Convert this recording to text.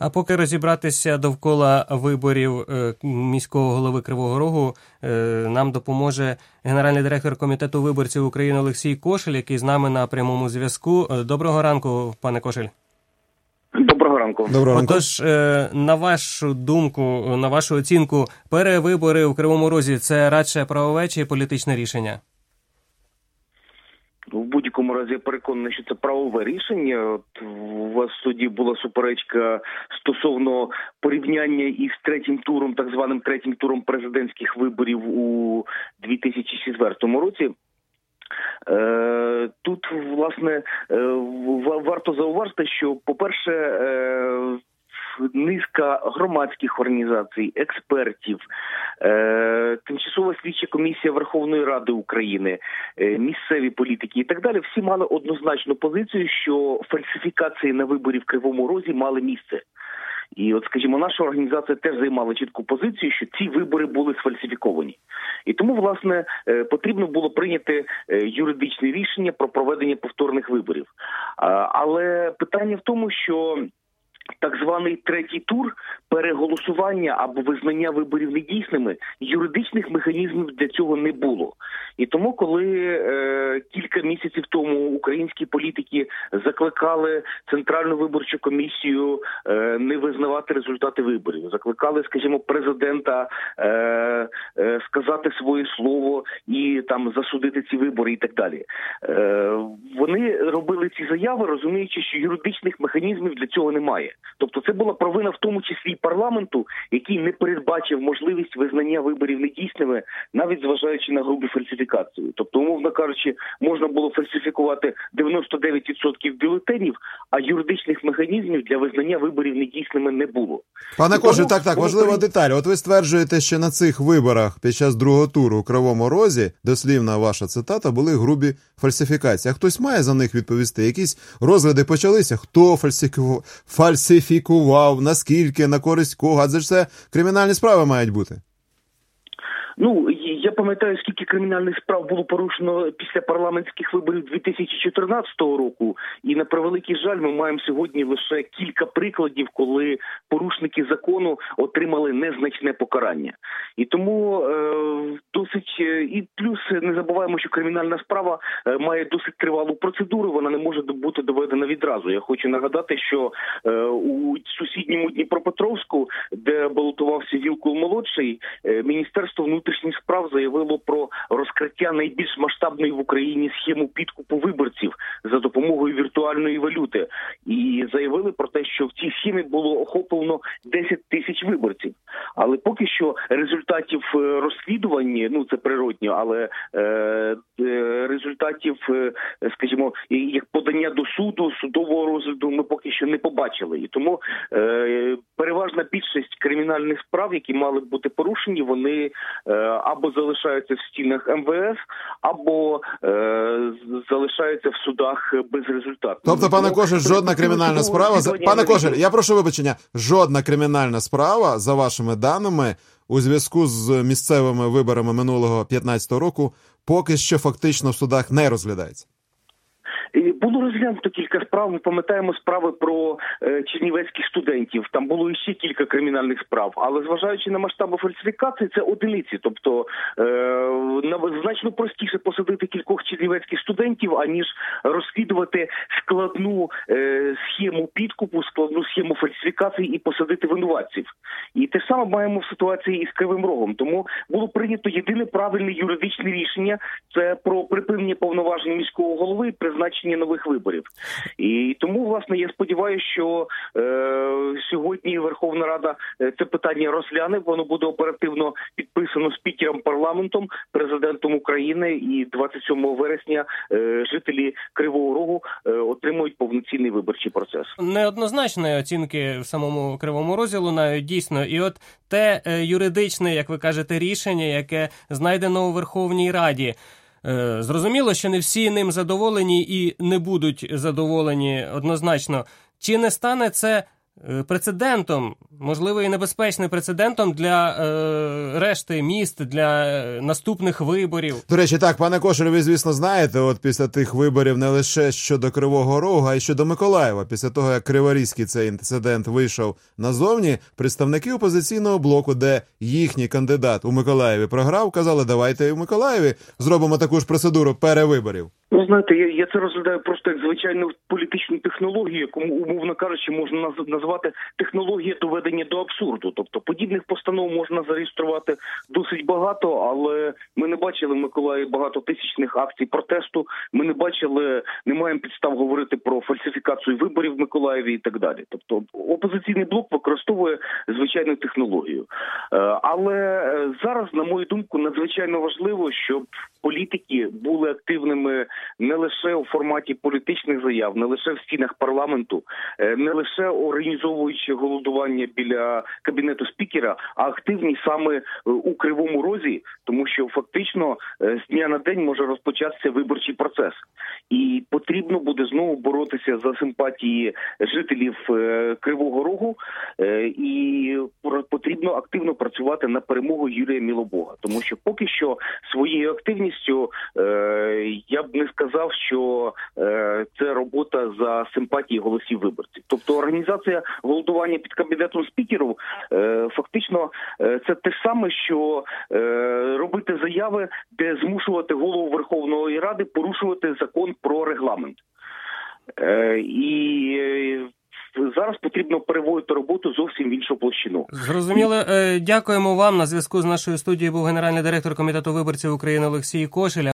А поки розібратися довкола виборів міського голови Кривого Рогу, нам допоможе генеральний директор Комітету виборців України Олексій Кошель, який з нами на прямому зв'язку. Доброго ранку, пане Кошель. Доброго ранку. Отож, на вашу думку, на вашу оцінку, перевибори у Кривому Розі – це радше правове чи політичне рішення? В будь-якому разі я переконаний, що це правове рішення. От у вас в суді була суперечка стосовно порівняння із третім туром, так званим третім туром президентських виборів у 2004 році. Тут, власне, варто зауважити, що, по-перше, низка громадських організацій, експертів, Тимчасова слідча комісія Верховної Ради України, місцеві політики і так далі, всі мали однозначну позицію, що фальсифікації на виборі в Кривому Розі мали місце. І от, скажімо, наша організація теж займала чітку позицію, що ці вибори були сфальсифіковані. І тому, власне, потрібно було прийняти юридичне рішення про проведення повторних виборів. Але питання в тому, що так званий третій тур, переголосування або визнання виборів недійсними, юридичних механізмів для цього не було. І тому, коли кілька місяців тому українські політики закликали Центральну виборчу комісію не визнавати результати виборів, закликали, скажімо, президента сказати своє слово і там засудити ці вибори і так далі. Вони робили ці заяви, розуміючи, що юридичних механізмів для цього немає. Тобто це була провина в тому числі і парламенту, який не передбачив можливість визнання виборів недійсними, навіть зважаючи на грубу фальсифікацію. Тобто, умовно кажучи, можна було фальсифікувати 99% бюлетенів, а юридичних механізмів для визнання виборів недійсними не було. Пане Кошель, так, важлива деталь. От ви стверджуєте, що на цих виборах під час другого туру у Кривому Розі, дослівна ваша цитата, були грубі фальсифікації. А хтось має за них відповісти? Якісь розгляди почалися? Хто фальсифікував, наскільки, на користь кого? Адже ж це кримінальні справи мають бути. Ну, я пам'ятаю, скільки кримінальних справ було порушено після парламентських виборів 2014 року, і на превеликий жаль, ми маємо сьогодні лише кілька прикладів, коли порушники закону отримали незначне покарання. І тому досить, і плюс не забуваємо, що кримінальна справа має досить тривалу процедуру, вона не може бути доведена відразу. Я хочу нагадати, що у сусідньому Дніпропетровську, де балотувався Вілкул-молодший, Міністерство внутрішніх справ заявило про розкриття найбільш масштабної в Україні схеми підкупу виборців за допомогою віртуальної валюти. І заявили про те, що в цій схемі було охоплено 10 тисяч виборців. Але поки що результатів розслідування, ну це природньо, але результатів, скажімо, як подання до суду, судового розгляду ми поки що не побачили. І тому переважна більшість кримінальних справ, які мали б бути порушені, вони або залишаються в стінах МВС, або залишаються в судах без результату. Тобто, пане Кошель, жодна кримінальна справа... Пане Кошель, я прошу вибачення, жодна кримінальна справа, за вашими даними, у зв'язку з місцевими виборами минулого 15-го року, поки що фактично в судах не розглядається? Було розглянуто кілька справ. Ми пам'ятаємо справи про чернівецьких студентів. Там було ще кілька кримінальних справ. Але зважаючи на масштаби фальсифікації, це одиниці. Тобто значно простіше посадити кількох чернівецьких студентів, аніж розслідувати складну схему підкупу, складну схему фальсифікації і посадити винуватців. І те ж саме маємо в ситуації із Кривим Рогом. Тому було прийнято єдине правильне юридичне рішення – це про припинення повноважень міського голови і призначення нових виборів. І тому, власне, я сподіваюся, що сьогодні Верховна Рада це питання розгляне, воно буде оперативно підписано спікером парламентом, президентом України, і 27 вересня жителі Кривого Рогу отримують повноцінний виборчий процес. Неоднозначні оцінки в самому Кривому Розі лунають дійсно. І от те юридичне, як ви кажете, рішення, яке знайдено у Верховній Раді, зрозуміло, що не всі ним задоволені і не будуть задоволені однозначно. Чи не стане це прецедентом можливо, і небезпечним прецедентом для решти міст, для наступних виборів. До речі, так, пане Кошель, ви, звісно, знаєте, от після тих виборів не лише щодо Кривого Рогу, а й щодо Миколаєва. Після того, як Криворізький цей інцидент вийшов назовні, представники опозиційного блоку, де їхній кандидат у Миколаєві програв, казали, давайте і в Миколаєві зробимо таку ж процедуру перевиборів. Ну, знаєте, я це розглядаю просто як звичайну політичну технологію, яку, умовно кажучи, можна назвати технологія доведення до абсурду. Тобто подібних постанов можна зареєструвати досить багато, але ми не бачили в Миколаєві багатотисячних акцій протесту, ми не бачили, не маємо підстав говорити про фальсифікацію виборів в Миколаєві і так далі. Тобто опозиційний блок використовує звичайну технологію. Але зараз, на мою думку, надзвичайно важливо, щоб політики були активними не лише у форматі політичних заяв, не лише в стінах парламенту, не лише організовуючи голодування біля кабінету спікера, а активні саме у Кривому Розі, тому що фактично з дня на день може розпочатися виборчий процес. І потрібно буде знову боротися за симпатії жителів Кривого Рогу, і потрібно активно працювати на перемогу Юрія Мілобога, тому що поки що своєю активністю я б не сказав, що це робота за симпатії голосів виборців. Тобто організація голодування під кабінетом спікерів фактично це те ж саме, що робити заяви, де змушувати голову Верховної Ради порушувати закон про регламент. І зараз потрібно переводити роботу зовсім в іншу площину. Зрозуміло. Дякуємо вам. На зв'язку з нашою студією був генеральний директор Комітету виборців України Олексій Кошель.